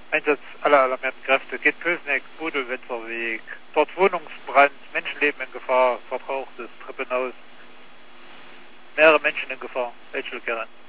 Einsatz aller alarmierten Kräfte. Geht Kösneck, Budelwitzerweg. Dort Wohnungsbrand, Menschenleben in Gefahr, verbrauchtes Treppenhaus. Mehrere Menschen in Gefahr. Welche Gerät?